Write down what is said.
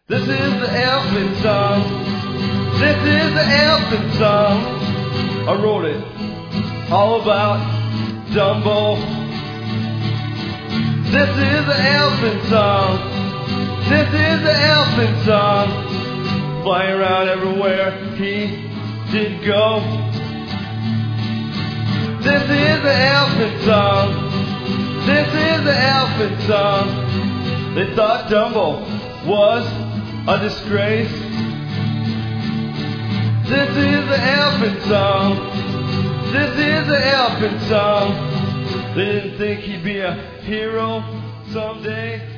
This is the elephant song. This is the elephant song. I wrote it all about Dumbo. This is the elephant song. This is the elephant song. Flying around everywhere he did go. This is the elephant song. This is the elephant song. They thought Dumbo was a disgrace. This is the elephant song. This is the elephant song. They didn't think he'd be a hero someday.